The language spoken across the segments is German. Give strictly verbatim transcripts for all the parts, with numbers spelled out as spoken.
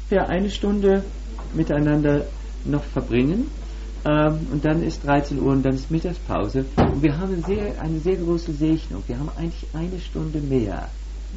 ungefähr eine Stunde miteinander noch verbringen. Ähm, und dann ist dreizehn Uhr und dann ist Mittagspause. Und wir haben sehr, eine sehr große Segnung. Wir haben eigentlich eine Stunde mehr,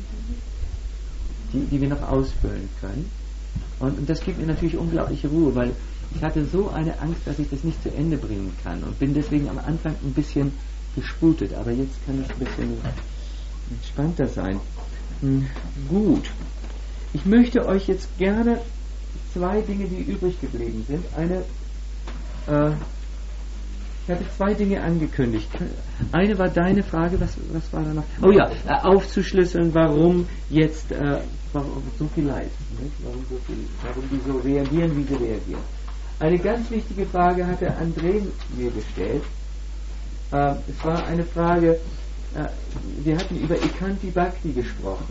die, die wir noch ausfüllen können. Und, und das gibt mir natürlich unglaubliche Ruhe, weil ich hatte so eine Angst, dass ich das nicht zu Ende bringen kann und bin deswegen am Anfang ein bisschen gesputet. Aber jetzt kann es ein bisschen entspannter sein. Hm, gut. Ich möchte euch jetzt gerne zwei Dinge, die übrig geblieben sind, eine äh, ich hatte zwei Dinge angekündigt. Eine war deine Frage, was, was war da noch? Oh ja, äh, aufzuschlüsseln, warum jetzt äh, warum so viel Leid, nicht? Warum, so viel, warum die so reagieren, wie sie reagieren. Eine ganz wichtige Frage hatte André mir gestellt. Äh, es war eine Frage, äh, wir hatten über Ekanti Bhakti gesprochen.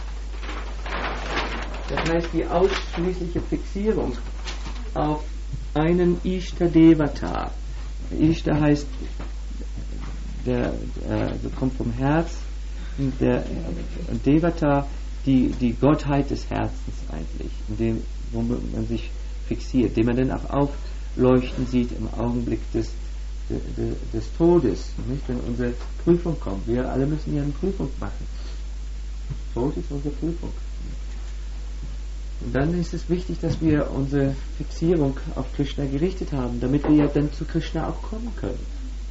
Das heißt, die ausschließliche Fixierung auf einen Ishta Devata. Ishta heißt, der, der also kommt vom Herz, und der und Devata, die, die Gottheit des Herzens eigentlich, in dem, wo man sich fixiert, den man dann auch aufleuchten sieht im Augenblick des, des, des Todes, nicht? Wenn unsere Prüfung kommt. Wir alle müssen ja eine Prüfung machen. Tod ist unsere Prüfung. Und dann ist es wichtig, dass wir unsere Fixierung auf Krishna gerichtet haben, damit wir ja dann zu Krishna auch kommen können.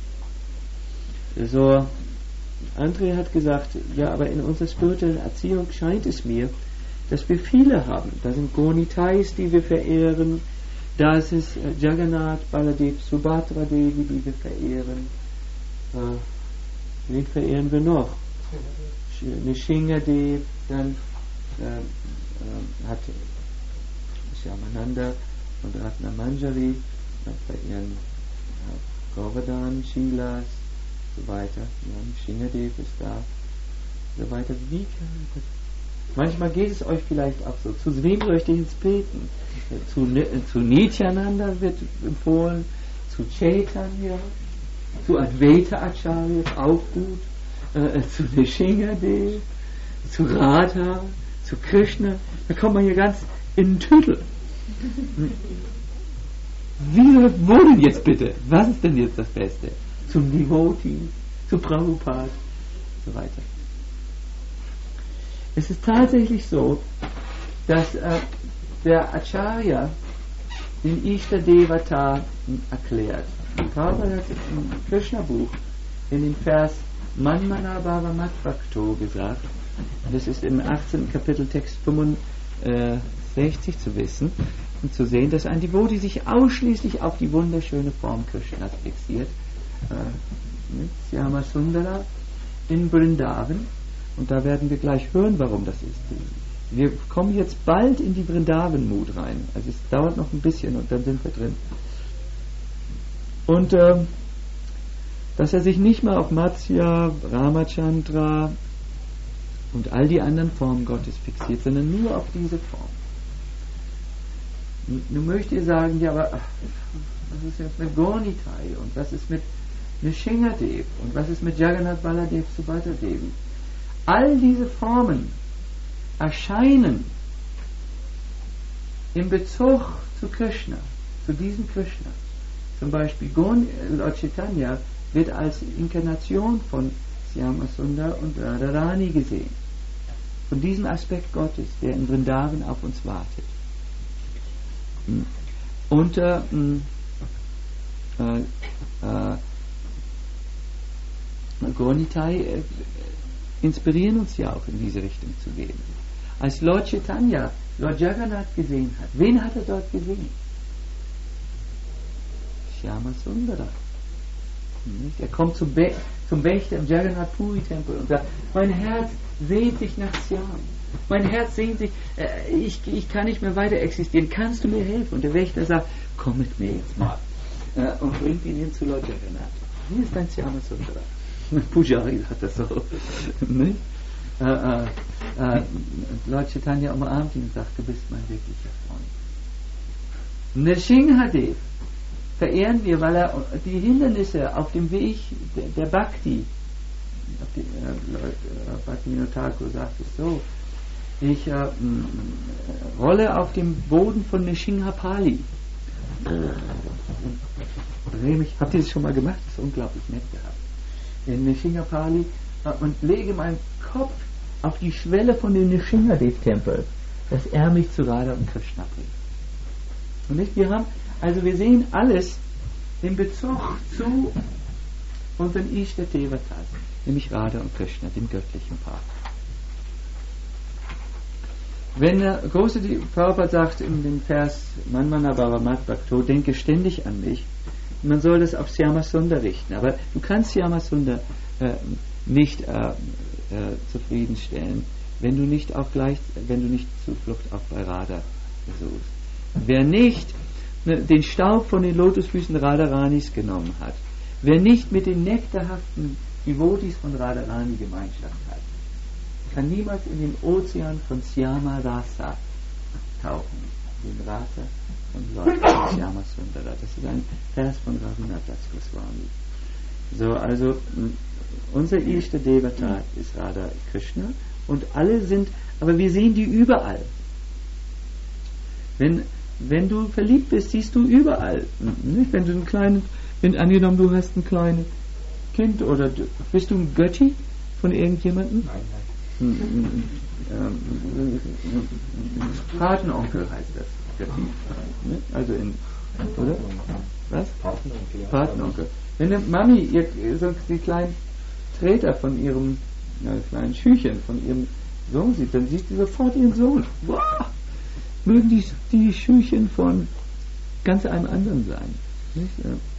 So, André hat gesagt, ja, aber in unserer spirituellen Erziehung scheint es mir, dass wir viele haben. Da sind Gonitais, die wir verehren, da ist es Jagannath, Baladev, Subhadra Devi, die wir verehren. Äh, wen verehren wir noch? Nishingadev, dann äh, hat Shyamananda und Ratna Manjari, dann verehren äh, Govardhan, Shilas, so weiter. Ja, Shingadev ist da, so weiter. Wie kann das? Manchmal geht es euch vielleicht auch so. Zu wem möchte ich jetzt beten? Zu, zu Nityananda wird empfohlen, zu Chaitanya, zu Advaita Acharya ist auch gut, äh, zu Nishingadev, zu Radha, zu Krishna. Da kommt man hier ganz in den Tüdel. Wie, wo denn jetzt bitte? Was ist denn jetzt das Beste? Zum Devotee, zu Prabhupada, und so weiter. Es ist tatsächlich so, dass äh, der Acharya den Ishta Devata erklärt. Prabhupada hat im Krishna-Buch in dem Vers Manmana Bhava Madbhakto gesagt, das ist im achtzehnten Kapitel Text fünfundsechzig zu wissen und zu sehen, dass ein Devotee sich ausschließlich auf die wunderschöne Form Krishnas fixiert. Äh, mit Syama Sundara in Vrindavan. Und da werden wir gleich hören, warum das ist. Wir kommen jetzt bald in die Vrindavan-Mood rein. Also es dauert noch ein bisschen und dann sind wir drin. Und äh, dass er sich nicht mehr auf Matsya, Ramachandra und all die anderen Formen Gottes fixiert, sondern nur auf diese Form. Nun möchte ihr sagen, ja, aber ach, was ist jetzt mit Gornitai und was ist mit Nishingadev und was ist mit Jagannath Baladev Subhadra Devi? All diese Formen erscheinen im Bezug zu Krishna, zu diesem Krishna. Zum Beispiel Lord Chaitanya wird als Inkarnation von Shyamasundar und Radharani gesehen. Von diesem Aspekt Gottes, der in Vrindavan auf uns wartet. Und äh, äh, äh, Gornitai äh, inspirieren uns ja auch in diese Richtung zu gehen. Als Lord Chaitanya Lord Jagannath gesehen hat, wen hat er dort gesehen? Shyamasundara. Er kommt zum, Be- zum Wächter im Jagannath Puri Tempel und sagt, mein Herz sehnt sich nach Syam. Mein Herz sehnt sich, äh, ich, ich kann nicht mehr weiter existieren. Kannst du mir helfen? Und der Wächter sagt, komm mit mir jetzt mal. Äh, und bringt ihn hin zu Lord Jagannath. Hier ist dein Shyamasundara. Pujari hat das so. Ne? Äh, äh, äh, Lord Chaitanya umarmt ihn und sagt, du bist mein wirklicher Freund. Nishingadev verehren wir, weil er die Hindernisse auf dem Weg der, der Bhakti, auf die, äh, Bhakti Thakur sagt es so, Ich äh, rolle auf dem Boden von Nishinghapali. Habt ihr das schon mal gemacht? Das ist unglaublich nett gehabt. In Nishinghapali äh, und lege meinen Kopf auf die Schwelle von dem Nishingadev-Tempel, dass er mich zu Radha und Krishna bringt. Und nicht, wir haben, also wir sehen alles in Bezug zu unseren Ishta-Devatas, nämlich Radha und Krishna, dem göttlichen Paar. Wenn der große Prabhupada sagt in dem Vers Manmana Bhavamat Bhakto, denke ständig an mich, man soll das auf Syamasundar richten, aber du kannst Syamasundar äh, nicht äh, äh, zufriedenstellen, wenn du nicht auch gleich, wenn du nicht Zuflucht auch bei Radha suchst. Wer nicht ne, den Staub von den Lotusfüßen Radharanis genommen hat, wer nicht mit den nektarhaften Devotis von Radharani Gemeinschaft hat, kann niemals in den Ozean von Syama Rasa tauchen. Den Rasa von Lord Syama Sundara. Das ist ein Vers von Raghunath Das Goswami. So, also unser Ishta Devata ist Radha Krishna und alle sind, aber wir sehen die überall. Wenn, wenn du verliebt bist, siehst du überall. Nicht? Wenn du einen kleinen, wenn angenommen du hast ein kleines Kind oder du, bist du ein Götti von irgendjemandem? Nein, nein. Patenonkel heißt das. Also in, oder? Was? Patenonkel. Ja. Patenonkel. Wenn eine Mami ihr, so die kleinen Treter von ihrem ja, kleinen Schüchen von ihrem Sohn sieht, dann sieht sie sofort ihren Sohn. Wow! Mögen die, die Schüchen von ganz einem anderen sein. Nicht?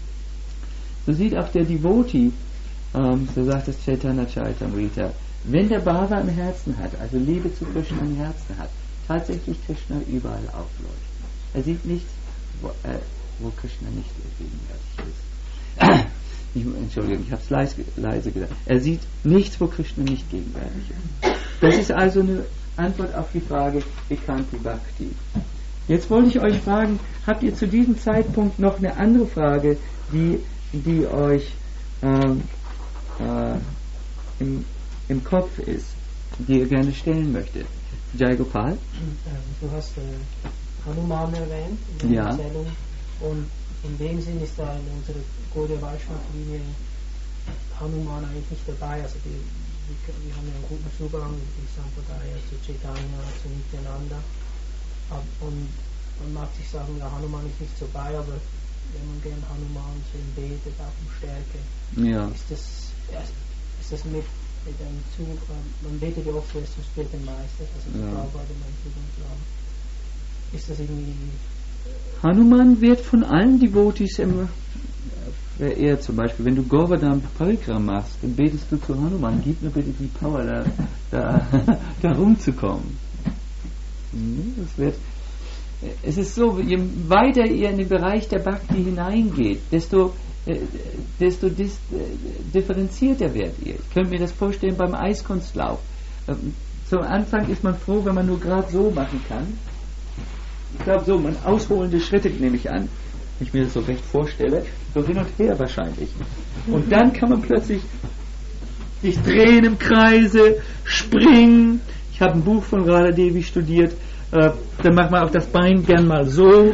So sieht auch der Devotee, ähm, so sagt das Chaitanya Charitamrita, wenn der Bhava im Herzen hat, also Liebe zu Krishna im Herzen hat, tatsächlich Krishna überall aufleuchtet. Er sieht nichts, wo, äh, wo Krishna nicht gegenwärtig ist. Ich, Entschuldigung, ich habe es leise, leise gesagt. Er sieht nichts, wo Krishna nicht gegenwärtig ist. Das ist also eine Antwort auf die Frage Ekanti Bhakti. Jetzt wollte ich euch fragen, habt ihr zu diesem Zeitpunkt noch eine andere Frage, die, die euch ähm, äh, im im Kopf ist, die ihr gerne stellen möchtet? Jai Gopal? Du hast äh, Hanuman erwähnt in der ja. Erzählung und in dem Sinn ist da in unserer Gaudiya Vaishnava-Linie Hanuman eigentlich nicht dabei, also die, die, wir haben ja einen guten Zugang mit dem Sampradaya zu Chaitanya, zu Nityananda und man mag sich sagen, ja, Hanuman ist nicht so bei, aber wenn man gern Hanuman so betet, auch um Stärke, ja. ist das ist das mit mit einem Zug, man betet ja oft erst zum späten Meister, also zum Prabhupada, mein Zugang zu haben. Ist das irgendwie... Hanuman wird von allen Devotees immer verehrt. Zum Beispiel, wenn du Govardhan Parikram machst, dann betest du zu Hanuman, gib mir bitte die Power, da, da, da rumzukommen. Das wird, es ist so, je weiter ihr in den Bereich der Bhakti hineingeht, desto desto dis, äh, differenzierter werdet ihr. Ich könnte mir das vorstellen beim Eiskunstlauf. Ähm, zum Anfang ist man froh, wenn man nur gerade so machen kann. Ich glaube so, man ausholende Schritte nehme ich an, wenn ich mir das so recht vorstelle, so hin und her wahrscheinlich. Und dann kann man plötzlich sich drehen im Kreise, springen. Ich habe ein Buch von Radha Devi studiert. Äh, dann macht man auch das Bein gern mal so und,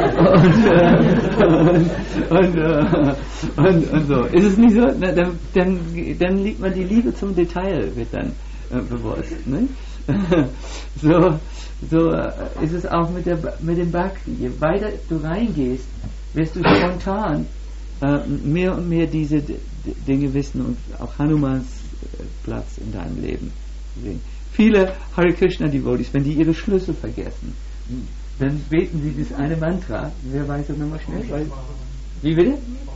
äh, und, und, äh, und, und so. Ist es nicht so? Na, dann, dann, dann liegt man die Liebe zum Detail, wird dann äh, bewusst. Ne? so so äh, ist es auch mit, der, mit dem Bhakti. Je weiter du reingehst, wirst du spontan äh, mehr und mehr diese D- D- Dinge wissen und auch Hanumans äh, Platz in deinem Leben sehen. Viele Hare Krishna Devotees, wenn die ihre Schlüssel vergessen, dann beten sie das eine Mantra. Wer weiß das nochmal schnell? Weil, wie bitte?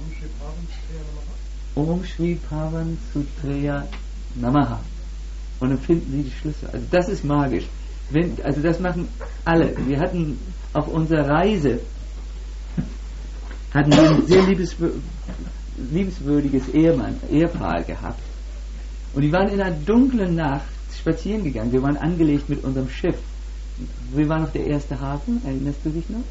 Om Shri Pavan Sutreya Namaha. Und dann finden sie die Schlüssel. Also das ist magisch. Wenn, also das machen alle. Wir hatten auf unserer Reise hatten wir ein sehr liebeswür- liebenswürdiges Ehemann, Ehepaar gehabt. Und die waren in einer dunklen Nacht spazieren gegangen. Wir waren angelegt mit unserem Schiff. Wie war noch der erste Hafen? Erinnerst du dich noch?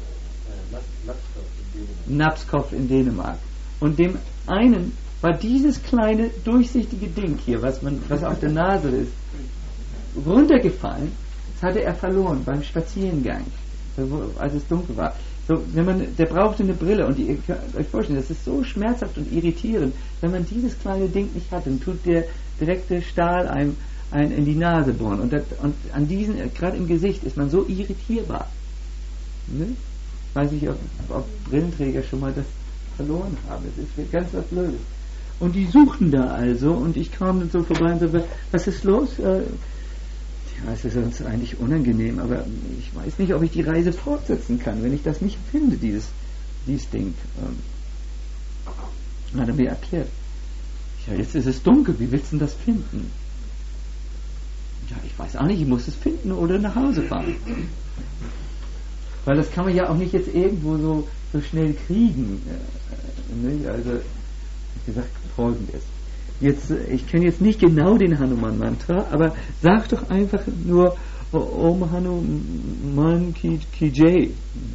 Napskov in Dänemark. Und dem einen war dieses kleine durchsichtige Ding hier, was man, was auf der Nase ist, runtergefallen. Das hatte er verloren beim Spazierengang, als es dunkel war. So, wenn man, der brauchte eine Brille und ihr könnt euch vorstellen, das ist so schmerzhaft und irritierend, wenn man dieses kleine Ding nicht hat, dann tut der direkte Stahl einem, einem in die Nase bohren und, das, und an diesen, gerade im Gesicht, ist man so irritierbar. Ne? Weiß ich, ob, ob Brillenträger schon mal das verloren haben. Das ist ganz was Blödes. Und die suchten da also und ich kam dann so vorbei und so, was ist los? Äh, Ja, es ist uns eigentlich unangenehm, aber ich weiß nicht, ob ich die Reise fortsetzen kann, wenn ich das nicht finde, dieses, dieses Ding. Ähm, hat er mir erklärt. Ja, jetzt ist es dunkel, wie willst du denn das finden? Ja, ich weiß auch nicht, ich muss es finden oder nach Hause fahren. Weil das kann man ja auch nicht jetzt irgendwo so, so schnell kriegen. Äh, ne? Also, wie gesagt, folgendes. Jetzt, ich kenne jetzt nicht genau den Hanuman-Mantra, aber sag doch einfach nur Om Hanuman Ki, Ki Jai.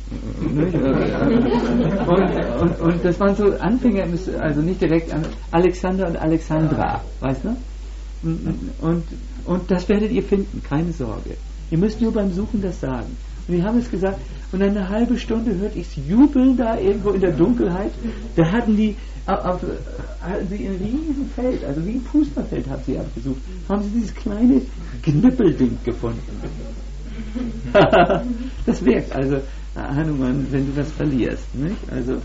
Und, und, und das waren so Anfänger, also nicht direkt an Alexander und Alexandra, weißt du? Und, und das werdet ihr finden, keine Sorge. Ihr müsst nur beim Suchen das sagen. Und wir haben es gesagt, und dann eine halbe Stunde hörte ich es jubeln da irgendwo in der Dunkelheit. Da hatten die auf, hatten sie ein riesen Feld, also wie ein Fußballfeld haben sie abgesucht, haben sie dieses kleine Knippelding gefunden. Das wirkt, also Hanuman, wenn du das verlierst, nicht? Also,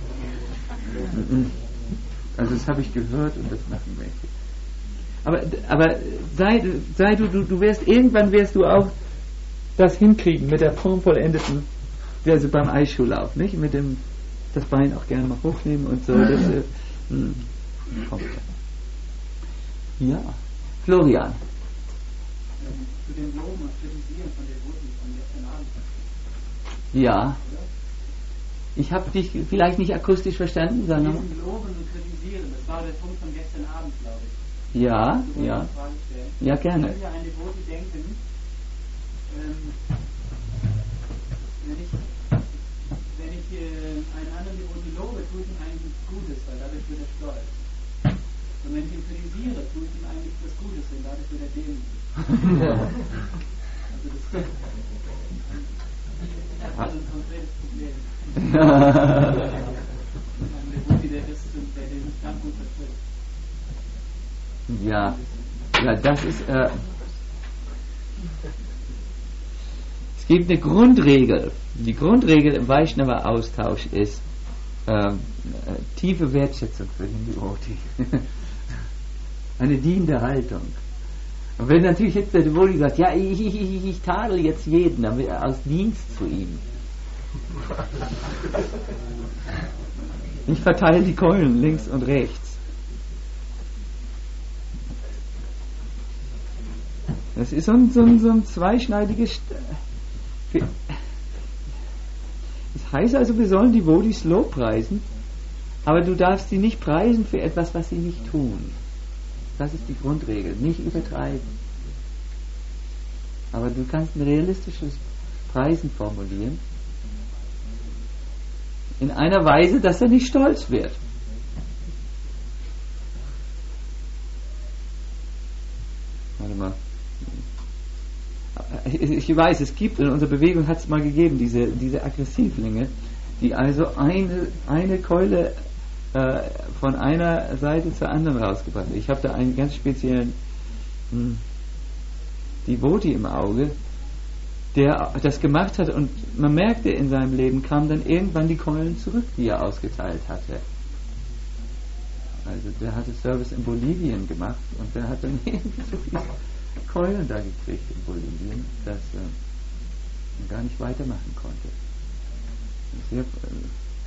also das habe ich gehört und das machen wir. Aber, aber sei, sei du, du, du wirst, irgendwann wirst du auch das hinkriegen mit der formvollendeten, also beim Eisschuhlauf, nicht? Mit dem, das Bein auch gerne mal hochnehmen und so. Das, äh, mh, kommt. Ja, Florian. Zu dem Loben und Kritisieren von der Wurzel von gestern Abend. Ja. Ich habe dich vielleicht nicht akustisch verstanden, sondern. Diesen Loben und Kritisieren, das war der Punkt von gestern Abend, glaube ich. Ja, du ja. Eine Frage stellen. Ja, gerne. Ich kann ja an die Worte denken, ähm, wenn ich, wenn ich äh, einen anderen Devoten lobe, tue ich ihm eigentlich nichts Gutes, weil dadurch wird er stolz. Und wenn ich ihn kritisiere, tue ich ihm eigentlich was Gutes, denn dadurch wird er demütig. Also das, das ist ein konkretes Problem. Ein Devoti, der das, der den ganz gut vertritt. Ja, ja, das ist. Äh, es gibt eine Grundregel. Die Grundregel im Vaishnava-Austausch ist äh, äh, tiefe Wertschätzung für den Devoti. Eine dienende Haltung. Und wenn natürlich jetzt der Devoti sagt, ja, ich, ich, ich, ich tadel jetzt jeden, dann wird er aus Dienst zu ihm. Ich verteile die Keulen links und rechts. Das ist so ein, so ein, so ein zweischneidiges. St- das heißt also, wir sollen die Devotis lobpreisen, aber du darfst sie nicht preisen für etwas, was sie nicht tun. Das ist die Grundregel. Nicht übertreiben. Aber du kannst ein realistisches Preisen formulieren. In einer Weise, dass er nicht stolz wird. Warte mal. Ich weiß, es gibt, in unserer Bewegung hat es mal gegeben, diese, diese Aggressivlinge, die also eine, eine Keule äh, von einer Seite zur anderen rausgebracht haben. Ich habe da einen ganz speziellen hm, Devoti im Auge, der das gemacht hat, und man merkte, in seinem Leben kamen dann irgendwann die Keulen zurück, die er ausgeteilt hatte. Also der hatte Service in Bolivien gemacht und der hat dann irgendwie so viele Keulen da gekriegt in Bolivien, dass äh, man gar nicht weitermachen konnte. Sehr, äh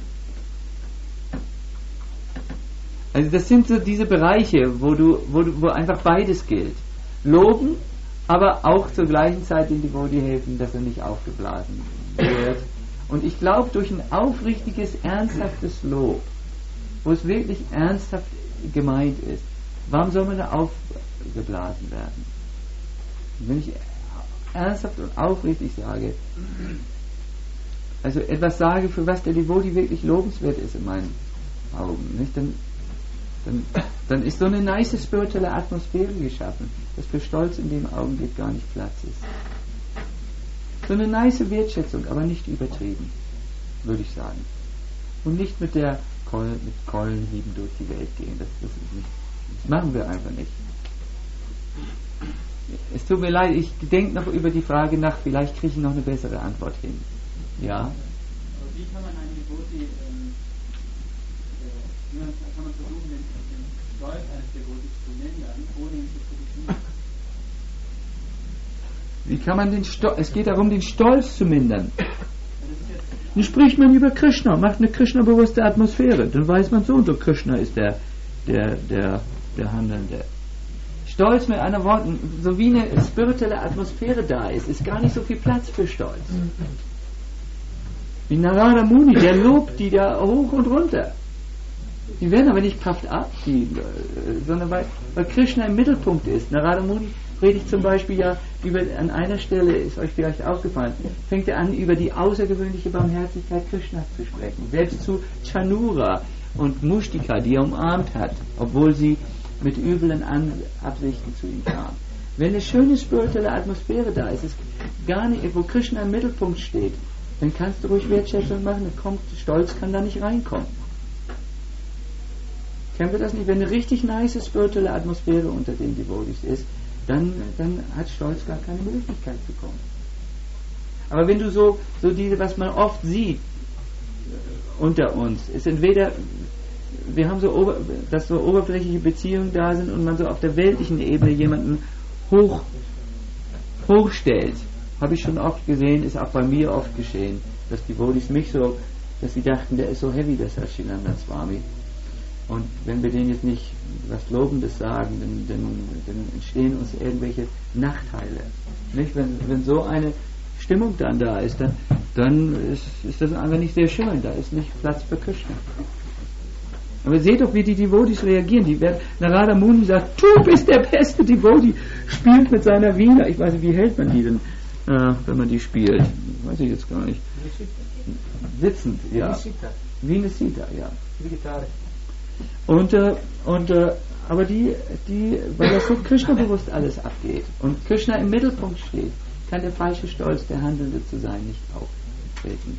also das sind so diese Bereiche, wo du, wo du, wo einfach beides gilt. Loben, aber auch zur gleichen Zeit dem Devoti helfen, dass er nicht aufgeblasen wird. Und ich glaube, durch ein aufrichtiges, ernsthaftes Lob, wo es wirklich ernsthaft gemeint ist, warum soll man da aufgeblasen werden? Wenn ich ernsthaft und aufrichtig sage, also etwas sage, für was der Devoti wirklich lobenswert ist in meinen Augen, nicht? Dann, dann, dann ist so eine nice spirituelle Atmosphäre geschaffen, dass für Stolz in dem Augenblick gar nicht Platz ist. So eine nice Wertschätzung, aber nicht übertrieben, würde ich sagen. Und nicht mit der Keulen, mit Keulenhieben durch die Welt gehen. Das, das, ist nicht, das machen wir einfach nicht. Es tut mir leid, ich denke noch über die Frage nach, vielleicht kriege ich noch eine bessere Antwort hin. Ja? Aber wie kann man ein Devoti, ähm, äh, wie kann man versuchen, den, den Stolz eines Devotis zu mindern, ohne ihn zu kritisieren? Wie kann man den Stolz, es geht darum, den Stolz zu mindern. Dann spricht man über Krishna, macht eine Krishna-bewusste Atmosphäre. Dann weiß man so und so, Krishna ist der, der, der, der Handelnde. Stolz mit anderen Worten, so wie eine spirituelle Atmosphäre da ist, ist gar nicht so viel Platz für Stolz. Wie Narada Muni, der lobt die da hoch und runter. Die werden aber nicht puffed up, die, sondern weil, weil Krishna im Mittelpunkt ist. Narada Muni predigt zum Beispiel ja über, an einer Stelle, ist euch vielleicht aufgefallen, fängt er an, über die außergewöhnliche Barmherzigkeit Krishnas zu sprechen. Selbst zu Chanura und Mushtika, die er umarmt hat, obwohl sie mit üblen An- Absichten zu ihm kam. Wenn eine schöne spirituelle Atmosphäre da ist, ist gar nicht, wo Krishna im Mittelpunkt steht, dann kannst du ruhig Wertschätzung machen, dann kommt, Stolz kann da nicht reinkommen. Kennen wir das nicht? Wenn eine richtig nice spirituelle Atmosphäre unter den Devotees ist, dann, dann hat Stolz gar keine Möglichkeit zu kommen. Aber wenn du so, so diese, was man oft sieht unter uns, ist entweder wir haben so, ober, dass so oberflächliche Beziehungen da sind und man so auf der weltlichen Ebene jemanden hoch, hochstellt. Habe ich schon oft gesehen, ist auch bei mir oft geschehen, dass die Devotees mich so, dass sie dachten, der ist so heavy, der Sachidananda Swami. Und wenn wir denen jetzt nicht was Lobendes sagen, dann, dann, dann entstehen uns irgendwelche Nachteile. Nicht? Wenn, wenn so eine Stimmung dann da ist, dann, dann ist, ist das einfach nicht sehr schön. Da ist nicht Platz für Krishna. Aber seht doch, wie die Devotees reagieren. Die werden, Narada Muni sagt, du bist der beste Devotee, spielt mit seiner Veena. Ich weiß nicht, wie hält man die denn, äh, wenn man die spielt? Weiß ich jetzt gar nicht. Sitzend, ja. Wie eine Sita, ja. Wie Gitarre. Und, äh, und äh, aber die, die, weil das so Krishna-bewusst alles abgeht und Krishna im Mittelpunkt steht, kann der falsche Stolz, der Handelnde zu sein, nicht auftreten.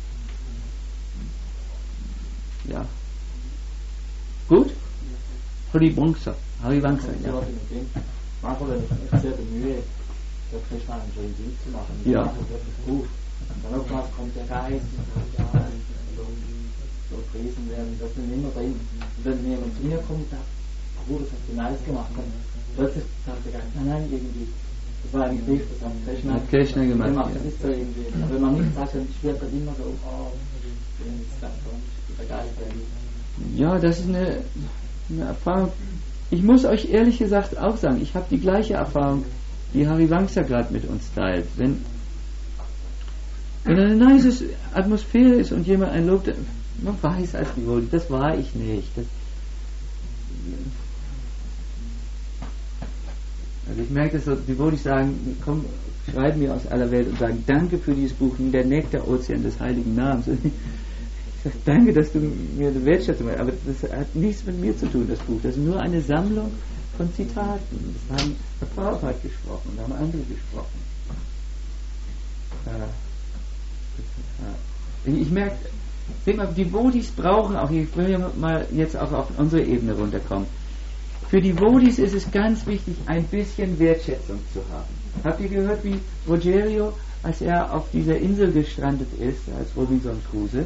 Ja. Gut? Harivamsa. Harivamsa, ja. Manchmal, wenn ich mich sehr bemühe, der Krishna einen schönen Dienst zu machen, ja. macht das wirklich gut. Dann oftmals kommt der Geist und so priesen werden, das sind immer drin. Und wenn mir jemand zu mir kommt und sagt, oh, das hast du nice gemacht, dann plötzlich sagt der Geist, nein, nein, irgendwie, das war eigentlich nicht, das hat Krishna, hat Krishna gemacht. gemacht. Das ist so irgendwie. Aber wenn man nicht sagt, dann spürt das immer so, oh, das ist der Geist, der ja, das ist eine, eine Erfahrung. Ich muss euch ehrlich gesagt auch sagen, ich habe die gleiche Erfahrung, die Harivamsa gerade mit uns teilt. Wenn, wenn eine nice Atmosphäre ist und jemand ein Lob, man weiß als Devotee, das war ich nicht. Das, also ich merke, dass so Devotees sagen, komm, schreiben mir aus aller Welt und sagen, danke für dieses Buch, der Nektar-Ozean des heiligen Namens. Ich sage, danke, dass du mir eine Wertschätzung hast, aber das hat nichts mit mir zu tun, das Buch. Das ist nur eine Sammlung von Zitaten. Das haben Herr Prabhupada gesprochen, da haben andere gesprochen. Ich merke, seht mal, die Devotees brauchen auch, ich will ja mal jetzt auch auf unsere Ebene runterkommen. Für die Devotees ist es ganz wichtig, ein bisschen Wertschätzung zu haben. Habt ihr gehört, wie Rogerio, als er auf dieser Insel gestrandet ist, als Robinson Crusoe,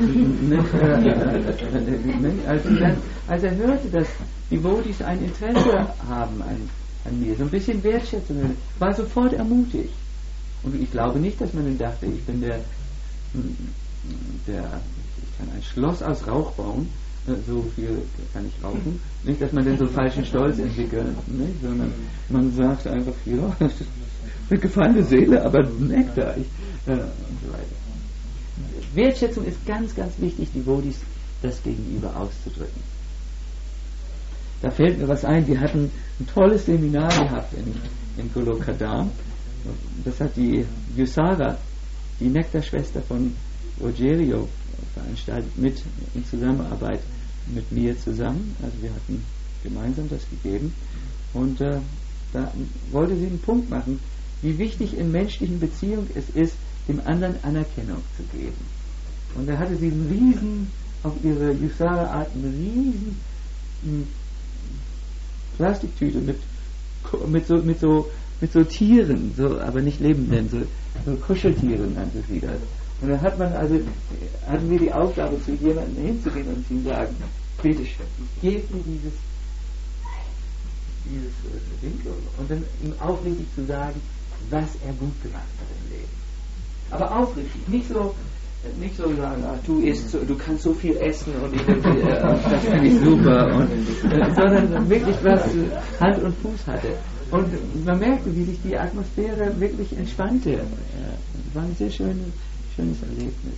als, dann, als er hörte, dass die Devotees ein Interesse haben an, an mir, so ein bisschen Wertschätzung, war sofort ermutigt. Und ich glaube nicht, dass man dann dachte, ich bin der, der ich kann ein Schloss aus Rauch bauen, so viel kann ich rauchen. Nicht, dass man dann so einen falschen Stolz entwickelt, nicht? Sondern man sagt einfach, ja, das ist eine gefallene Seele, aber Nektar. Ich, äh, und so weiter. Wertschätzung ist ganz, ganz wichtig, die Devotees das Gegenüber auszudrücken. Da fällt mir was ein, wir hatten ein tolles Seminar gehabt in, in Golokadam. Das hat die Yusara, die Nektarschwester von Rogerio, veranstaltet, mit in Zusammenarbeit mit mir zusammen. Also wir hatten gemeinsam das gegeben. Und äh, da wollte sie einen Punkt machen, wie wichtig in menschlichen Beziehungen es ist, dem anderen Anerkennung zu geben. Und da hatte sie einen riesen, auf ihre Yusara-Art, eine riesen m, Plastiktüte mit, mit, so, mit, so, mit so Tieren, so, aber nicht lebenden, so, so Kuscheltieren nannte sie das. Und dann hat man also, hatten wir die Aufgabe, zu jemandem hinzugehen und zu ihm sagen, bitte schön, ich gebe mir dieses, dieses äh, Ding und dann ihm aufrichtig zu sagen, was er gut gemacht hat im Leben. Aber aufrichtig, nicht so, nicht so sagen, ach, du isst, so, du kannst so viel essen und ich, äh, das finde ich super, und, äh, sondern wirklich was Hand und Fuß hatte. Und man merkte, wie sich die Atmosphäre wirklich entspannte. Ja, es war ein sehr schönes, schönes Erlebnis.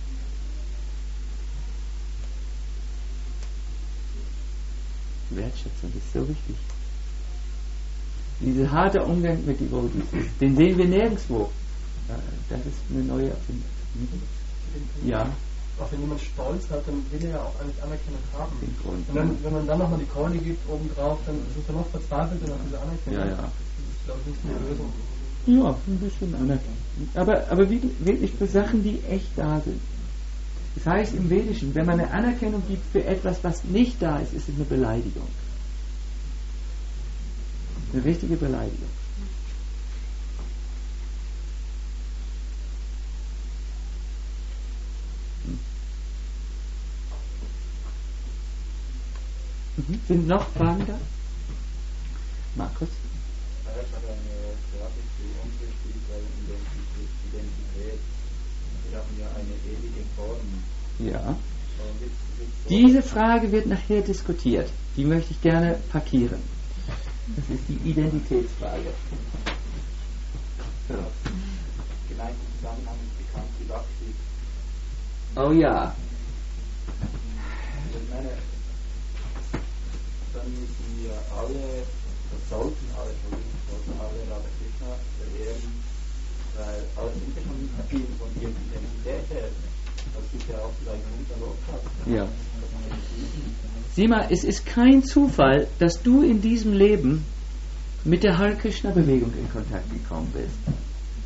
Wertschätzung ist so wichtig. Dieser harte Umgang mit Devotees, den sehen wir nirgendwo. Das ist eine neue Erfindung. Ja. Auch wenn jemand Stolz hat, dann will er ja auch eigentlich Anerkennung haben. Grund, und dann, wenn man dann nochmal die Keule gibt obendrauf, dann ist er noch verzweifelter nach dieser Anerkennung. Ja, ja. Das ist, glaube ich, nicht eine Lösung. Ja, ein bisschen Anerkennung. Aber, aber wirklich für Sachen, die echt da sind. Das heißt im Vedischen, wenn man eine Anerkennung gibt für etwas, was nicht da ist, ist es eine Beleidigung. Eine richtige Beleidigung. Mhm. Sind noch Fragen da? Markus? Ich habe eine Frage zu unserer spirituellen Identität. Wir haben ja eine ewige Form. Ja. Diese Frage wird nachher diskutiert. Die möchte ich gerne parkieren. Das ist die Identitätsfrage. So. Gemeint im Zusammenhang ist bekannt wie Bhakti. Oh ja. Ich meine, dann müssen wir alle, sollten alle, sollten alle Radha Krishna verehren, weil alle sind ja schon viel von ihrer Identität her. Das ist ja auch vielleicht ein guter Lockhaus. Ja. Sieh mal, es ist kein Zufall, dass du in diesem Leben mit der Hare Krishna Bewegung in Kontakt gekommen bist.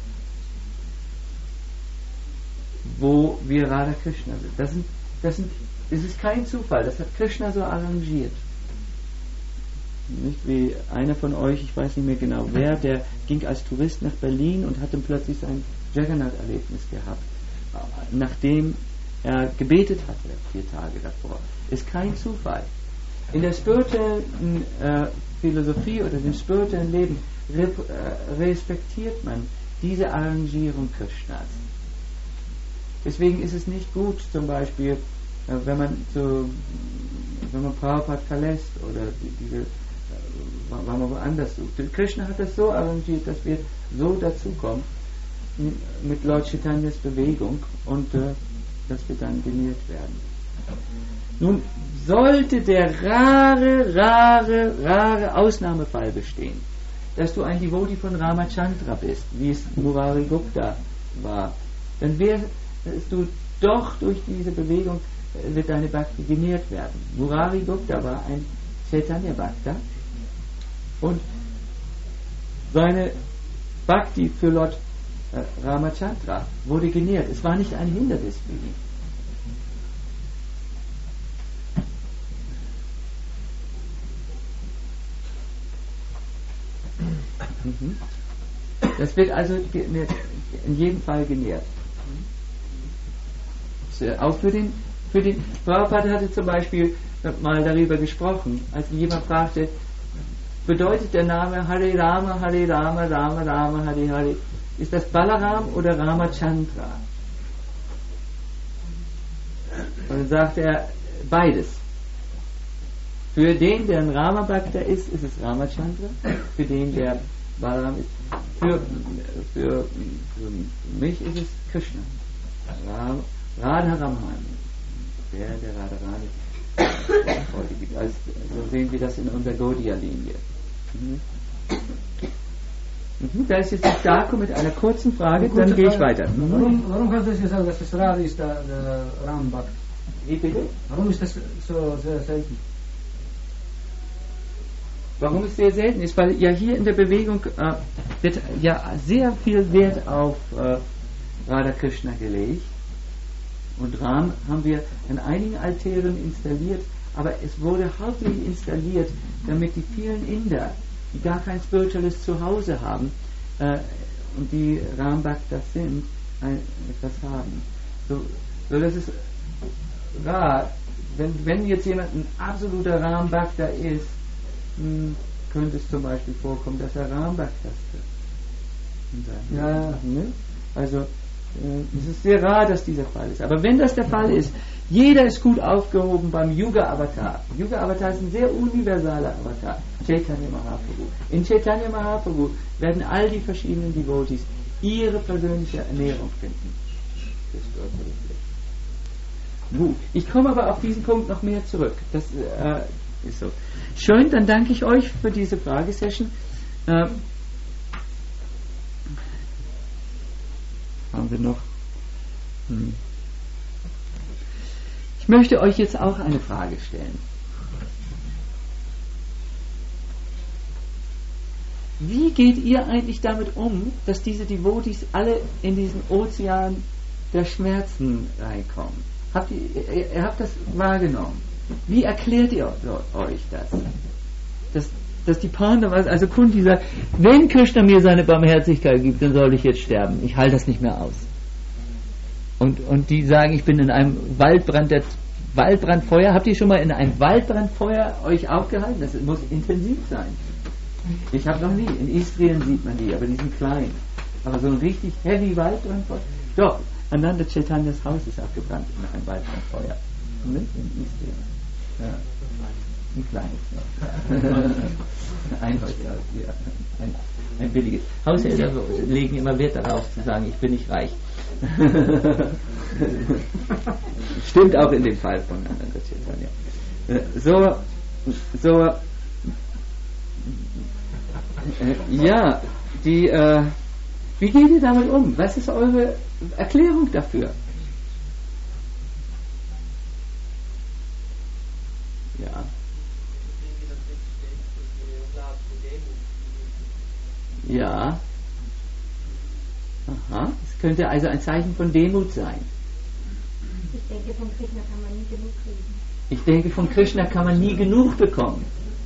Wo wir Radha Krishna sind. Das sind, das sind, es ist kein Zufall, das hat Krishna so arrangiert. Nicht wie einer von euch, ich weiß nicht mehr genau wer, der ging als Tourist nach Berlin und hat dann plötzlich sein Jagannath-Erlebnis gehabt, nachdem er gebetet hatte, vier Tage davor. Ist kein Zufall. In der spirituellen äh, Philosophie oder dem spirituellen Leben rep, äh, respektiert man diese Arrangierung Krishnas. Deswegen ist es nicht gut, zum Beispiel, äh, wenn man so, wenn man Prabhupada verlässt oder die, diese, äh, wenn man woanders sucht. Krishna hat das so arrangiert, dass wir so dazukommen mit Lord Chaitanyas Bewegung und äh, dass wir dann genährt werden. Nun sollte der rare, rare, rare Ausnahmefall bestehen, dass du ein Devotee von Ramachandra bist, wie es Murari Gupta war, dann wärst du doch durch diese Bewegung, äh, wird deine Bhakti genährt werden. Murari Gupta war ein Chaitanya Bhakta und seine Bhakti für Lord äh, Ramachandra wurde genährt. Es war nicht ein Hindernis für ihn. Mhm. Das wird also in jedem Fall genährt. Auch für den, für den Prabhupada hatte zum Beispiel mal darüber gesprochen, als jemand fragte, bedeutet der Name Hare Rama, Hare Rama, Rama Rama, Hare Hare, ist das Balaram oder Ramachandra? Und dann sagte er, beides. Für den, der ein Rama Bhakta ist, ist es Ramachandra, für den, der Balaram ist, für, für, für mich ist es Krishna. Radharaman, der, der Radharani heute gibt. Also, so sehen wir das in unserer Gaudiya-Linie. Mhm. Mhm. Da ist jetzt die Darko mit einer kurzen Frage, kurze dann gehe ich Frage. weiter. Mhm. Warum, warum hast du gesagt, dass das Radha ist der, der Rambhakt? Wie bitte? Warum ist das so sehr selten? warum es sehr selten ist, weil ja hier in der Bewegung äh, wird ja sehr viel Wert auf äh, Radha Krishna gelegt. Und Ram haben wir an einigen Altären installiert, aber es wurde hauptsächlich installiert, damit die vielen Inder, die gar kein spirituelles Zuhause haben, äh, und die Ram-Bhaktas sind, ein, etwas haben. So, so das ist rar. Wenn, wenn jetzt jemand ein absoluter Ram-Bhakta ist, mh, könnte es zum Beispiel vorkommen, dass er Ram-Bhaktas wird. Ja, ne? Also es ist sehr rar, dass dieser Fall ist. Aber wenn das der Fall ist, jeder ist gut aufgehoben beim Yuga-Avatar. Yuga-Avatar ist ein sehr universaler Avatar. Chaitanya Mahaprabhu. In Chaitanya Mahaprabhu werden all die verschiedenen Devotees ihre persönliche Ernährung finden. Gut. Ich komme aber auf diesen Punkt noch mehr zurück. Das äh, ist so. Schön, dann danke ich euch für diese Fragesession. Äh, haben wir noch? Hm. Ich möchte euch jetzt auch eine Frage stellen. Wie geht ihr eigentlich damit um, dass diese Devotees alle in diesen Ozean der Schmerzen reinkommen? Habt ihr, ihr, ihr habt das wahrgenommen? Wie erklärt ihr euch das? Dass, dass die Pandavas, also Kunti sagt, wenn Krishna mir seine Barmherzigkeit gibt, dann soll ich jetzt sterben. Ich halte das nicht mehr aus. Und, und die sagen, ich bin in einem Waldbrand, der Waldbrandfeuer. Habt ihr schon mal in einem Waldbrandfeuer euch aufgehalten? Das muss intensiv sein. Ich habe noch nie. In Istrien sieht man die, aber die sind klein. Aber so ein richtig heavy Waldbrandfeuer. Doch, Ananda Chaitanyas Haus ist abgebrannt in einem Waldbrandfeuer. In Istrien. Ja. Ein kleines. Ein Haus, ja. Ein, ein billiges. Haushälter legen immer Wert darauf zu sagen, ich bin nicht reich. Stimmt auch in dem Fall von Ananda Chaitanya. So, so, äh, ja, die, äh, wie geht ihr damit um? Was ist eure Erklärung dafür? Ja. Ja. Aha. Es könnte also ein Zeichen von Demut sein. Ich denke, von Krishna kann man nie genug kriegen. Ich denke, von Krishna kann man nie genug bekommen.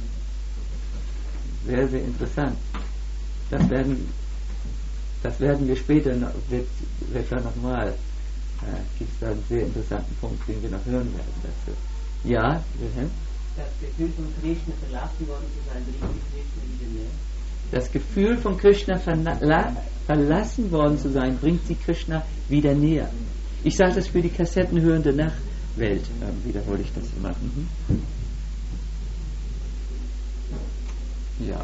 Sehr, sehr interessant. Das werden, das werden wir später noch, wird, wird da nochmal, äh, gibt es da einen sehr interessanten Punkt, den wir noch hören werden dazu. Ja, Wilhelm? Das Gefühl von Krishna verlassen worden zu sein, bringt die Krishna wieder näher. Das Gefühl von Krishna verla- verlassen worden zu sein, bringt sie Krishna wieder näher. Ich sage das für die kassettenhörende Nachwelt, äh, wiederhole ich das immer. Mhm. Ja.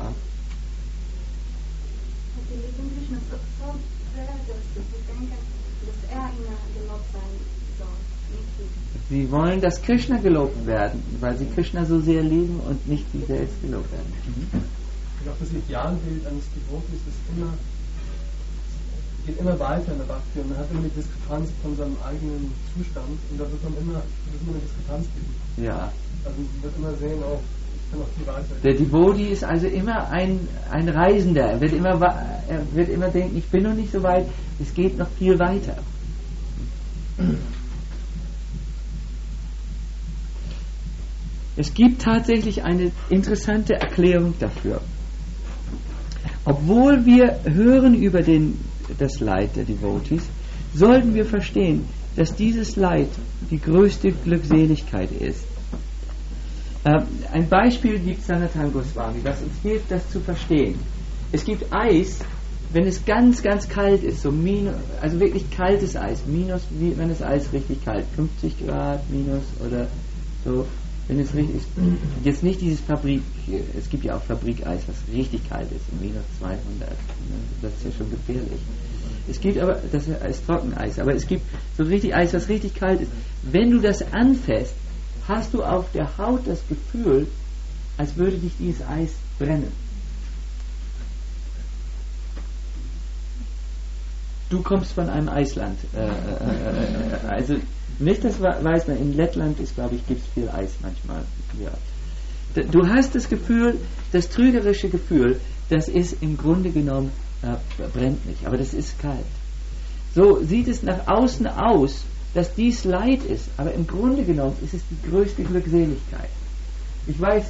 Die lieben Krishna so, so sehr, dass sie denken, dass er immer gelobt sein soll, nicht sie. Sie wollen, dass Krishna gelobt werden, weil sie Krishna so sehr lieben und nicht sie selbst gelobt werden. Mhm. Ich glaube, das Idealbild eines Devotees ist immer, geht immer weiter in der Bhakti und man hat immer die Diskrepanz von seinem eigenen Zustand und da wird man immer, wird immer eine Diskrepanz geben. Ja. Also man wird immer sehen, auch, ich kann auch viel weiter. Der Devotee ist also immer ein, ein Reisender. Er wird immer, er wird immer denken, ich bin noch nicht so weit, es geht noch viel weiter. Es gibt tatsächlich eine interessante Erklärung dafür. Obwohl wir hören über den, das Leid der Devotees, sollten wir verstehen, dass dieses Leid die größte Glückseligkeit ist. Äh, ein Beispiel gibt Sanatana Goswami, was uns hilft, das zu verstehen. Es gibt Eis, wenn es ganz, ganz kalt ist, so minus, also wirklich kaltes Eis, minus, wie wenn das Eis richtig kalt, fünfzig Grad minus oder so. Wenn es richtig ist, jetzt nicht dieses Fabrik, es gibt ja auch Fabrikeis, was richtig kalt ist, minus zweihundert, das ist ja schon gefährlich. Es gibt aber, das ist Trockeneis, aber es gibt so richtig Eis, was richtig kalt ist. Wenn du das anfasst, hast du auf der Haut das Gefühl, als würde dich dieses Eis brennen. Du kommst von einem Eisland, äh, äh, äh, also nicht, das weiß man, in Lettland ist, glaube ich, gibt es viel Eis manchmal. Ja. du hast das Gefühl, das trügerische Gefühl, das ist im Grunde genommen, äh, brennt nicht, aber das ist kalt. So sieht es nach außen aus, dass dies Leid ist, aber im Grunde genommen ist es die größte Glückseligkeit. Ich weiß,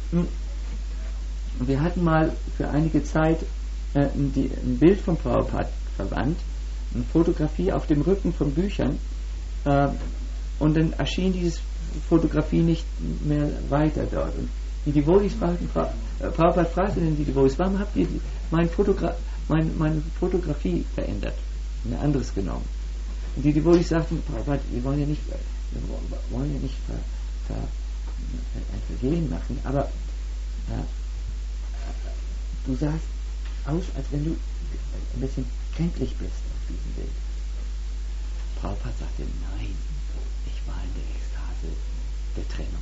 wir hatten mal für einige Zeit äh, die, ein Bild von Prabhupada verwandt, eine Fotografie auf dem Rücken von Büchern, äh, und dann erschien diese Fotografie nicht mehr weiter dort. Und die Devotees fragten, äh, Prabhupada fragte dann die Devotees, warum habt ihr mein Fotogra- mein, meine Fotografie verändert? Ein anderes genommen. Und die Devotees sagten, Prabhupada, wir wollen ja nicht, wir wollen ja nicht ver, ver, ein Vergehen machen, aber ja, du sahst aus, als wenn du ein bisschen kränklich bist auf diesem Bild. Prabhupada sagte, nein, ich war in der Ekstase der Trennung.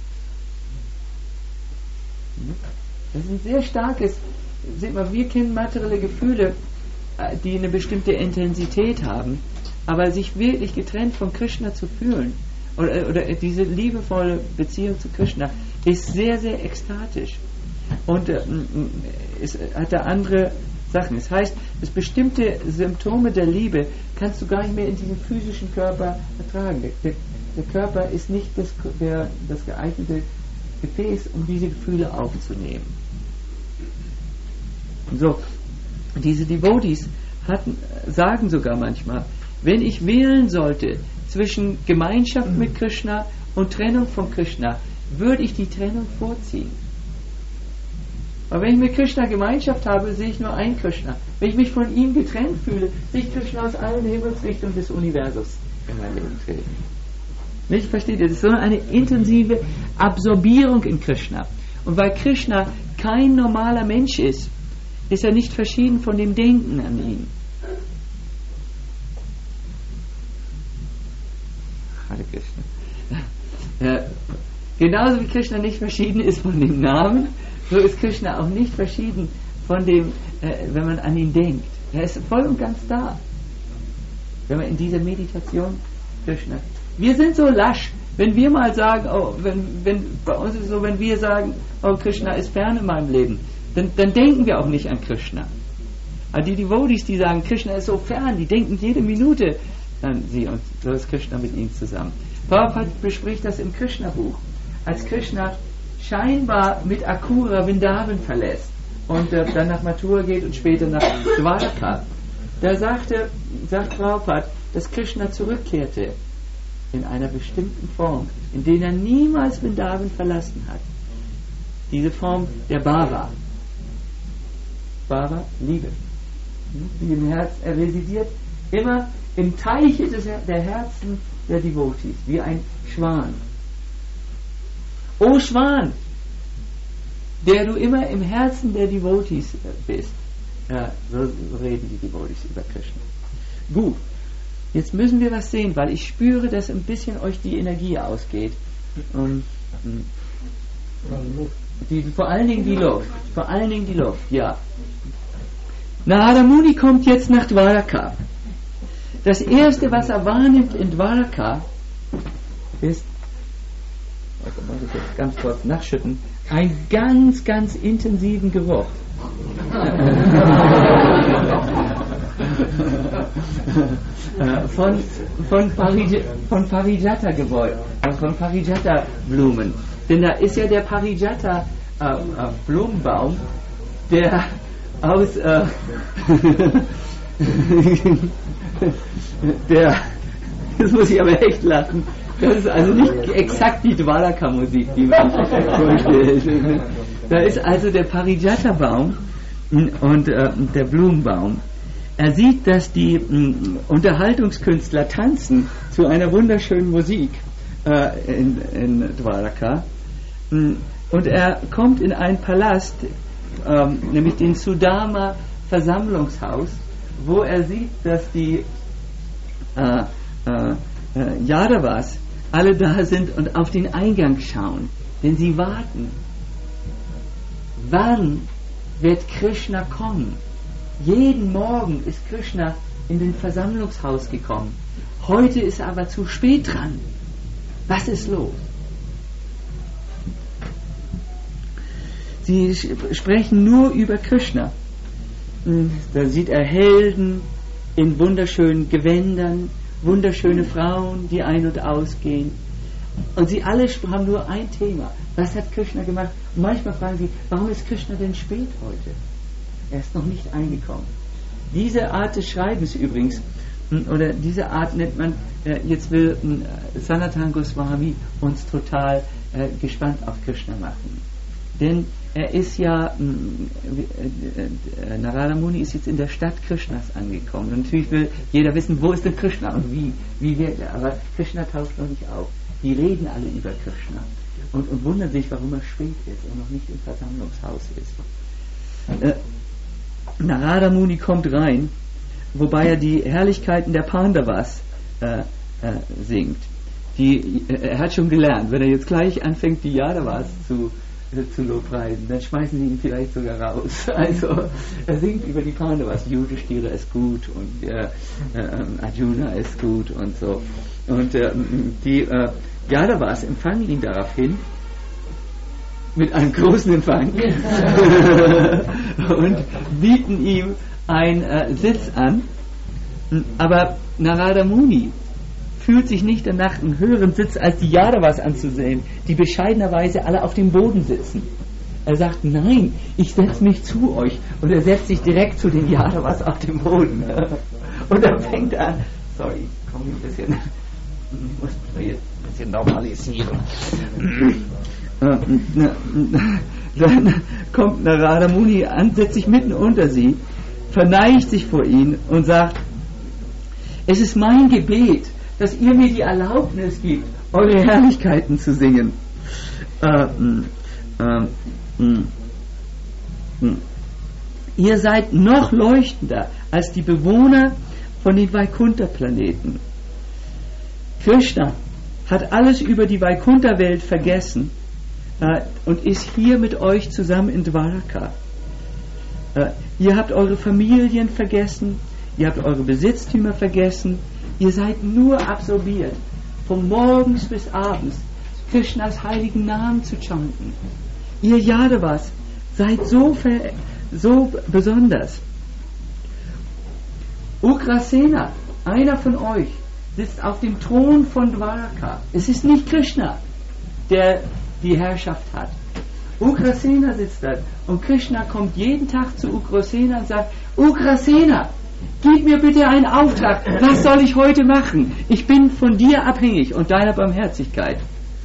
Das ist ein sehr starkes, seht mal, wir kennen materielle Gefühle, die eine bestimmte Intensität haben, aber sich wirklich getrennt von Krishna zu fühlen, oder, oder diese liebevolle Beziehung zu Krishna, ist sehr, sehr ekstatisch. Und äh, es hat da andere Sachen. Das heißt, dass bestimmte Symptome der Liebe kannst du gar nicht mehr in diesem physischen Körper ertragen. Der, der, der Körper ist nicht das, der, das geeignete Gefäß, um diese Gefühle aufzunehmen. So, diese Devotees hatten, sagen sogar manchmal, wenn ich wählen sollte zwischen Gemeinschaft mit Krishna und Trennung von Krishna, würde ich die Trennung vorziehen. Aber wenn ich mit Krishna Gemeinschaft habe, sehe ich nur einen Krishna. Wenn ich mich von ihm getrennt fühle, sehe ich Krishna aus allen Himmelsrichtungen des Universums in mein Leben treten. Nicht, versteht ihr? Das ist so eine intensive Absorbierung in Krishna. Und weil Krishna kein normaler Mensch ist, ist er nicht verschieden von dem Denken an ihn. Hare Krishna. Ja, genauso wie Krishna nicht verschieden ist von dem Namen, so ist Krishna auch nicht verschieden von dem, äh, wenn man an ihn denkt. Er ist voll und ganz da. Wenn man in dieser Meditation Krishna. Wir sind so lasch, wenn wir mal sagen, oh, wenn, wenn, bei uns ist es so, wenn wir sagen, oh, Krishna ist fern in meinem Leben, dann, dann denken wir auch nicht an Krishna. Aber die Devotees, die sagen, Krishna ist so fern, die denken jede Minute an sie, und so ist Krishna mit ihnen zusammen. Prabhupada bespricht das im Krishna-Buch. Als Krishna scheinbar mit Akura Vrindavan verlässt und äh, dann nach Mathura geht und später nach Dwaraka, da sagte, sagt Prabhupada, dass Krishna zurückkehrte in einer bestimmten Form, in der er niemals Vrindavan verlassen hat. Diese Form der Bhava. Bhava, Liebe. Die im Herz, er residiert immer im Teiche des, der Herzen der Devotees, wie ein Schwan. O Schwan, der du immer im Herzen der Devotees bist. Ja, so, so reden die Devotees über Krishna. Gut, jetzt müssen wir was sehen, weil ich spüre, dass ein bisschen euch die Energie ausgeht. Und, die, vor allen Dingen die Luft. Vor allen Dingen die Luft, ja. Narada Muni kommt jetzt nach Dwaraka. Das erste, was er wahrnimmt in Dwaraka, ist, also muss ich jetzt ganz kurz nachschütten, einen ganz, ganz intensiven Geruch. von, von, Parij, von Parijata-Gebäude, von Parijata-Blumen. Denn da ist ja der Parijata-Blumenbaum, äh, äh, der aus äh, der, das muss ich aber echt lachen, das ist also nicht exakt die Dwaraka-Musik, die man sich vorstellt. Da ist also der Parijata-Baum und äh, der Blumenbaum. Er sieht, dass die mh, Unterhaltungskünstler tanzen zu einer wunderschönen Musik äh, in, in Dwaraka. Und er kommt in einen Palast, ähm, nämlich den Sudama Versammlungshaus, wo er sieht, dass die äh, äh, äh, Yadavas alle da sind und auf den Eingang schauen, denn sie warten. Wann wird Krishna kommen? Jeden Morgen ist Krishna in den Versammlungshaus gekommen. Heute ist er aber zu spät dran. Was ist los? sie sprechen nur über Krishna. Da sieht er Helden in wunderschönen Gewändern, wunderschöne Frauen, die ein- und ausgehen. Und sie alle haben nur ein Thema. Was hat Krishna gemacht? Und manchmal fragen sie, warum ist Krishna denn spät heute? Er ist noch nicht eingekommen. Diese Art des Schreibens übrigens, oder diese Art nennt man, äh, jetzt will äh, Sanatana Goswami uns total äh, gespannt auf Krishna machen. Denn er ist ja, äh, äh, Narada Muni ist jetzt in der Stadt Krishnas angekommen. Und natürlich will jeder wissen, wo ist denn Krishna und wie, wie wird er. Aber Krishna taucht noch nicht auf. Die reden alle über Krishna und, und wundern sich, warum er spät ist und noch nicht im Versammlungshaus ist. Äh, Narada Muni kommt rein, wobei er die Herrlichkeiten der Pandavas äh, äh, singt. Die, äh, er hat schon gelernt, wenn er jetzt gleich anfängt, die Yadavas zu, äh, zu lobpreisen, dann schmeißen sie ihn vielleicht sogar raus. Also er singt über die Pandavas, Yudhishthira ist gut und äh, äh, Arjuna ist gut und so. Und äh, die äh, Yadavas empfangen ihn daraufhin mit einem großen Empfang und bieten ihm einen äh, Sitz an. Aber Narada Muni fühlt sich nicht danach, einen höheren Sitz als die Yadavas anzusehen, die bescheidenerweise alle auf dem Boden sitzen. Er sagt, nein, ich setze mich zu euch. Und er setzt sich direkt zu den Yadavas auf dem Boden. Und er fängt an, sorry, ich komme ein bisschen, ich muss mich jetzt ein bisschen normalisieren. Dann kommt Narada Muni an, setzt sich mitten unter sie, verneigt sich vor ihnen und sagt, es ist mein Gebet, dass ihr mir die Erlaubnis gibt, eure Herrlichkeiten zu singen. Äh, äh, äh, äh. Ihr seid noch leuchtender als die Bewohner von den Vaikuntha-Planeten. Krishna hat alles über die Vaikuntha-Welt vergessen äh, und ist hier mit euch zusammen in Dwaraka. Äh, ihr habt eure Familien vergessen, ihr habt eure Besitztümer vergessen, ihr seid nur absorbiert, von morgens bis abends Krishnas heiligen Namen zu chanten. Ihr Yadavas seid so, ver- so besonders. Ugrasena, einer von euch, sitzt auf dem Thron von Dwaraka. Es ist nicht Krishna, der die Herrschaft hat. Ugrasena sitzt da und Krishna kommt jeden Tag zu Ugrasena und sagt, Ugrasena, gib mir bitte einen Auftrag, was soll ich heute machen? Ich bin von dir abhängig und deiner Barmherzigkeit.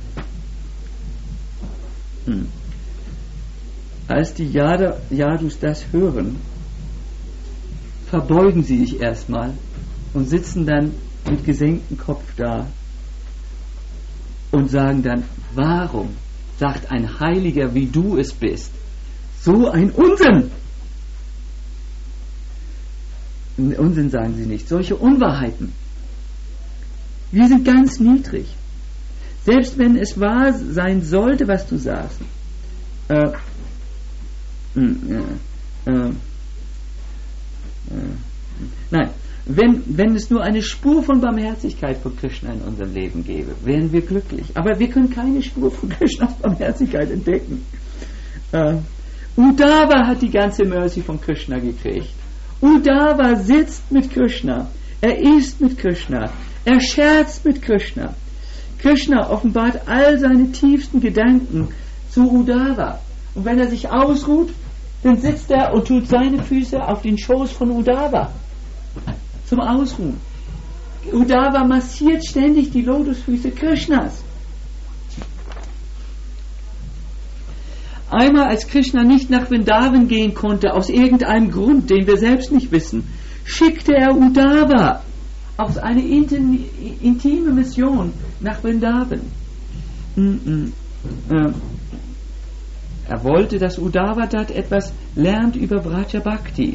Hm. Als die Yada, Yadus das hören, verbeugen sie sich erstmal und sitzen dann mit gesenktem Kopf da und sagen dann, warum sagt ein Heiliger, wie du es bist, so ein Unsinn? Unsinn sagen sie nicht, solche Unwahrheiten. Wir sind ganz niedrig. Selbst wenn es wahr sein sollte, was du sagst. Äh, äh, äh, äh, nein, wenn, wenn es nur eine Spur von Barmherzigkeit von Krishna in unserem Leben gäbe, wären wir glücklich. Aber wir können keine Spur von Krishnas Barmherzigkeit entdecken. Äh, Uddhava hat die ganze Mercy von Krishna gekriegt. Uddhava sitzt mit Krishna, er isst mit Krishna, er scherzt mit Krishna. Krishna offenbart all seine tiefsten Gedanken zu Uddhava. Und wenn er sich ausruht, dann sitzt er und tut seine Füße auf den Schoß von Uddhava zum Ausruhen. Uddhava massiert ständig die Lotusfüße Krishnas. Einmal, als Krishna nicht nach Vrindavan gehen konnte, aus irgendeinem Grund, den wir selbst nicht wissen, schickte er Uddhava auf eine intime, intime Mission nach Vrindavan. Mm-mm. Äh, er wollte, dass Uddhava dort etwas lernt über Vraja Bhakti.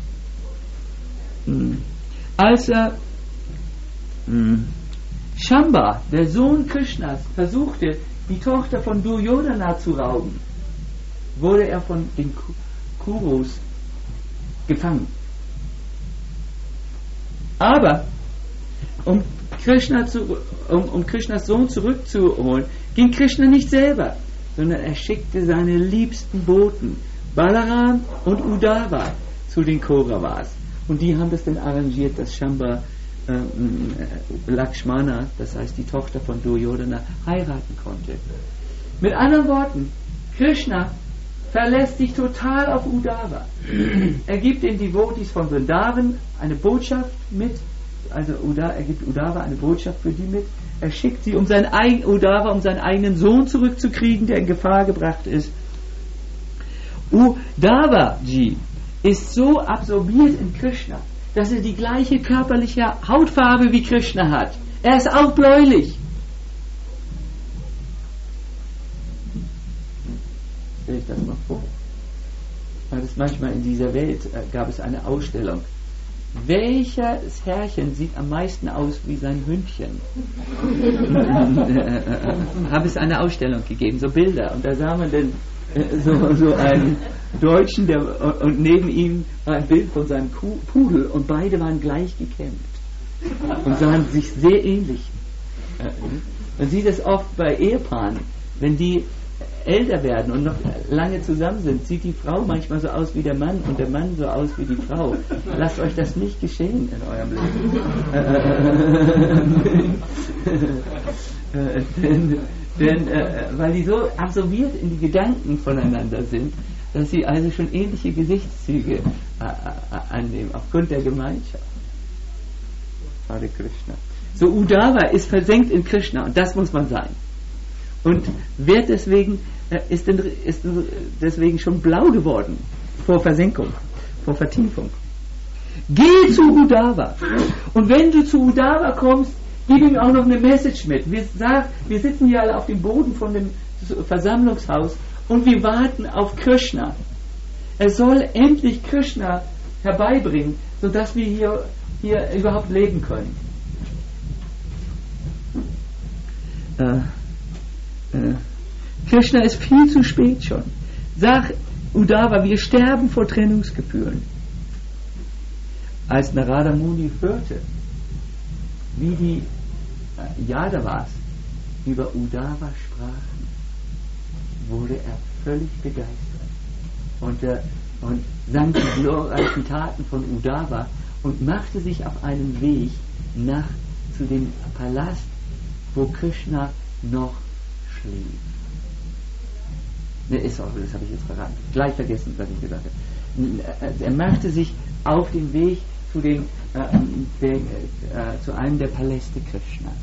Mm. Als er mm, Shamba, der Sohn Krishnas, versuchte, die Tochter von Duryodhana zu rauben, wurde er von den Kurus gefangen. Aber um, Krishna zu, um, um Krishnas Sohn zurückzuholen, ging Krishna nicht selber, sondern er schickte seine liebsten Boten, Balaram und Uddhava, zu den Kauravas. Und die haben das dann arrangiert, dass Shamba äh, äh, Lakshmana, das heißt die Tochter von Duryodhana, heiraten konnte. Mit anderen Worten, Krishna verlässt sich total auf Uddhava. Er gibt den Devotees von Vrindavan eine Botschaft mit, also Uddhava, er gibt Uddhava eine Botschaft für die mit. Er schickt sie, um seinen eigen, Uddhava, um seinen eigenen Sohn zurückzukriegen, der in Gefahr gebracht ist. Uddhava-ji ist so absorbiert in Krishna, dass er die gleiche körperliche Hautfarbe wie Krishna hat. Er ist auch bläulich. Stell ich das mal vor. Weil es manchmal in dieser Welt äh, gab es eine Ausstellung. Welches Herrchen sieht am meisten aus wie sein Hündchen? Habe es eine Ausstellung gegeben, so Bilder. Und da sah man dann äh, so, so einen Deutschen, der, und neben ihm war ein Bild von seinem Kuh, Pudel, und beide waren gleich gekämmt und sahen sich sehr ähnlich. Man sieht es oft bei Ehepaaren, wenn die älter werden und noch lange zusammen sind, sieht die Frau manchmal so aus wie der Mann und der Mann so aus wie die Frau. Lasst euch das nicht geschehen in eurem Leben. denn denn äh, weil die so absorbiert in die Gedanken voneinander sind, dass sie also schon ähnliche Gesichtszüge äh, äh, annehmen, aufgrund der Gemeinschaft. Hare Krishna. So, Uddhava ist versenkt in Krishna, und das muss man sein. Und wird deswegen, äh, ist, denn, ist deswegen schon blau geworden vor Versenkung, vor Vertiefung. Geh zu Uddhava. Und wenn du zu Uddhava kommst, gib ihm auch noch eine Message mit. Wir, sag, wir sitzen hier alle auf dem Boden von dem Versammlungshaus und wir warten auf Krishna. Er soll endlich Krishna herbeibringen, sodass wir hier, hier überhaupt leben können. Äh, äh, Krishna ist viel zu spät schon. Sag Uddhava, wir sterben vor Trennungsgefühlen. Als Narada Muni hörte, wie die äh, Yadavas über Uddhava sprachen, wurde er völlig begeistert und, äh, und sang die glorreichen Taten von Uddhava und machte sich auf einen Weg nach zu dem Palast, wo Krishna noch schlief. Ne, ist auch, das habe ich jetzt verraten. Gleich vergessen, was ich gesagt habe. Er machte sich auf den Weg zu, den, äh, der, äh, zu einem der Paläste Krishnas.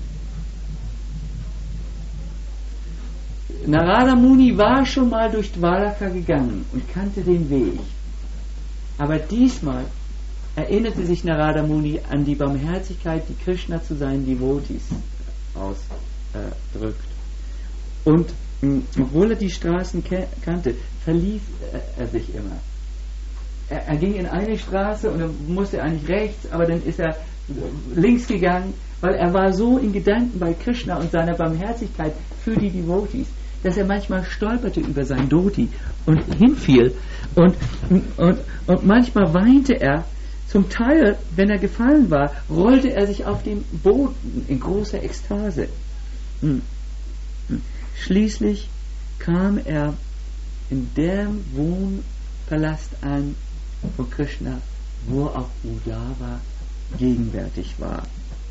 Narada Muni war schon mal durch Dwaraka gegangen und kannte den Weg. Aber diesmal erinnerte sich Narada Muni an die Barmherzigkeit, die Krishna zu seinen Devotees ausdrückt. Äh, und mh, obwohl er die Straßen ke- kannte, verlief äh, er sich immer. Er, er ging in eine Straße und dann musste er eigentlich rechts, aber dann ist er links gegangen, weil er war so in Gedanken bei Krishna und seiner Barmherzigkeit für die Devotees, dass er manchmal stolperte über sein Dhoti und hinfiel. Und, und, und manchmal weinte er. Zum Teil, wenn er gefallen war, rollte er sich auf dem Boden in großer Ekstase. Schließlich kam er in dem Wohnpalast an von Krishna, wo auch Uddhava gegenwärtig war.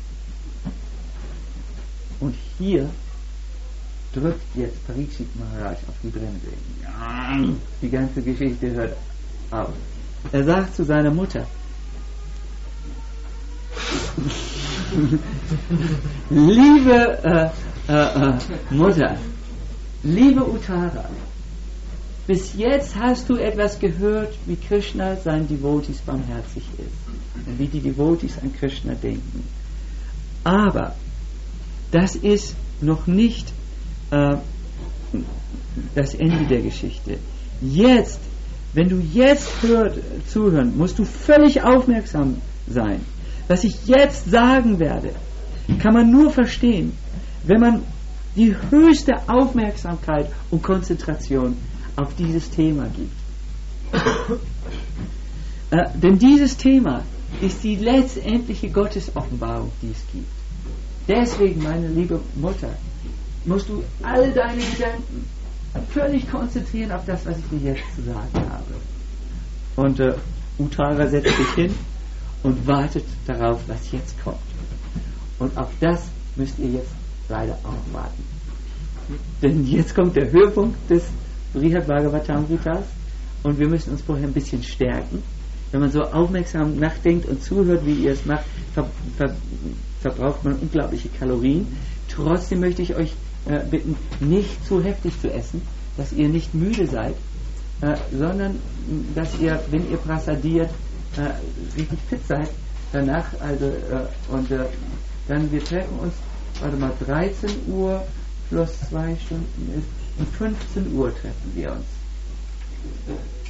Und hier drückt jetzt Parikshit Maharaj auf die Bremse. Die ganze Geschichte hört auf. Er sagt zu seiner Mutter: Liebe äh, äh, äh, Mutter, liebe Uttara, bis jetzt hast du etwas gehört, wie Krishna seinen Devotees barmherzig ist und wie die Devotees an Krishna denken. Aber das ist noch nicht äh, das Ende der Geschichte. Jetzt, wenn du jetzt hört, zuhören, musst du völlig aufmerksam sein. Was ich jetzt sagen werde, kann man nur verstehen, wenn man die höchste Aufmerksamkeit und Konzentration auf dieses Thema gibt. äh, denn dieses Thema ist die letztendliche Gottesoffenbarung, die es gibt. Deswegen, meine liebe Mutter, musst du all deine Gedanken völlig konzentrieren auf das, was ich dir jetzt zu sagen habe. Und äh, Uttara setzt sich hin und wartet darauf, was jetzt kommt. Und auf das müsst ihr jetzt leider auch warten. Denn jetzt kommt der Höhepunkt des Brihad Bhagavatamritas und wir müssen uns vorher ein bisschen stärken. Wenn man so aufmerksam nachdenkt und zuhört, wie ihr es macht, ver, ver, verbraucht man unglaubliche Kalorien. Trotzdem möchte ich euch äh, bitten, nicht zu heftig zu essen, dass ihr nicht müde seid, äh, sondern dass ihr, wenn ihr prasadiert, äh, richtig fit seid danach. Also, äh, und äh, dann wir treffen uns, warte mal, dreizehn Uhr plus zwei Stunden ist, um fünfzehn Uhr treffen wir uns.